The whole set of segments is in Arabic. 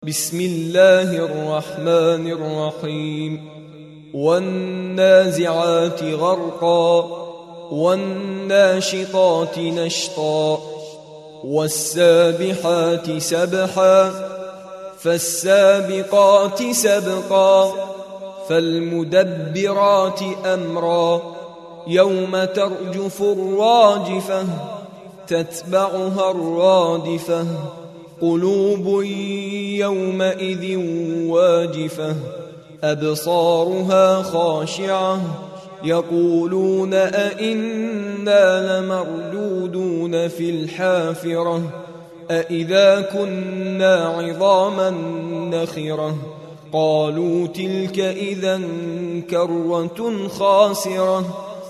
بسم الله الرحمن الرحيم والنازعات غرقا والناشطات نشطا والسابحات سبحا فالسابقات سبقا فالمدبرات أمرا يوم ترجف الراجفة تتبعها الرادفة قلوب يومئذ واجفة أبصارها خاشعة يقولون أئنا لمردودون في الحافرة أئذا كنا عظاما نخرة قالوا تلك إذا كرة خاسرة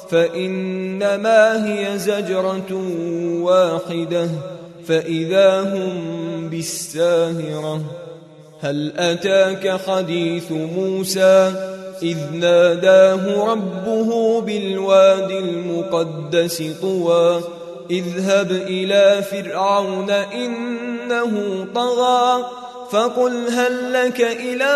فإنما هي زجرة واحدة فإذا هم بالساهرة هل أتاك حديث موسى إذ ناداه ربه بالوادي المقدس طوى اذهب إلى فرعون إنه طغى فقل هل لك إلى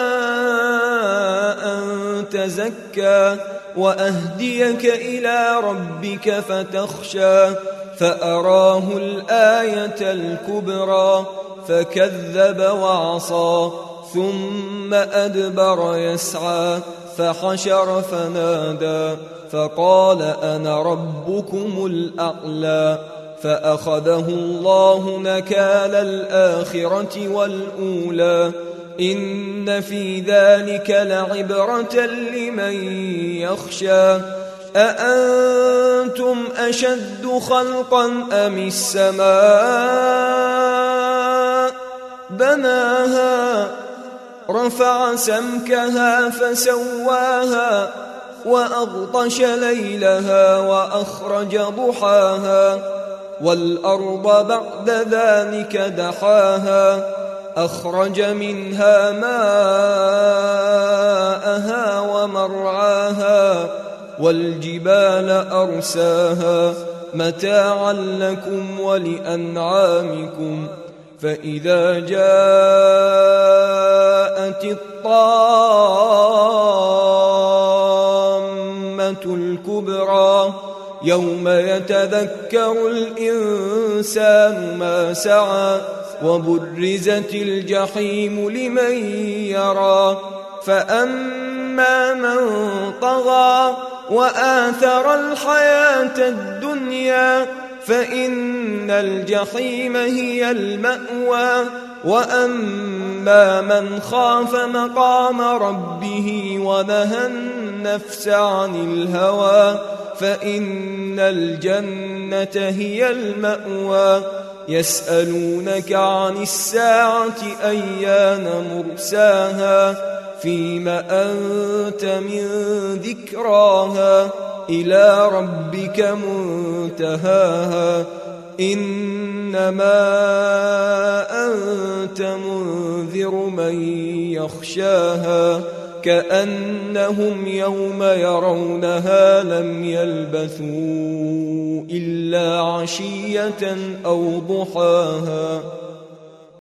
أن تزكى وأهديك إلى ربك فتخشى فأراه الآية الكبرى فكذب وعصى ثم أدبر يسعى فحشر فنادى فقال أنا ربكم الأعلى فأخذه الله نكال الآخرة والأولى إن في ذلك لعبرة لمن يخشى أأنتم أشد خلقا أم السماء بناها رفع سمكها فسواها وأغطش ليلها وأخرج ضحاها والأرض بعد ذلك دحاها أخرج منها ماءها ومرعاها والجبال أرساها متاعا لكم ولأنعامكم فإذا جاءت الطامة الكبرى يوم يتذكر الإنسان ما سعى وبرزت الجحيم لمن يرى فأما من طغى وآثر الحياة الدنيا فإن الجحيم هي المأوى وأما من خاف مقام ربه ونهى النفس عن الهوى فإن الجنة هي المأوى يسألونك عن الساعة أيان مرساها فيم أنت من ذكراها إلى ربك منتهاها إنما أنت منذر من يخشاها كأنهم يوم يرونها لم يلبثوا إلا عشية أو ضحاها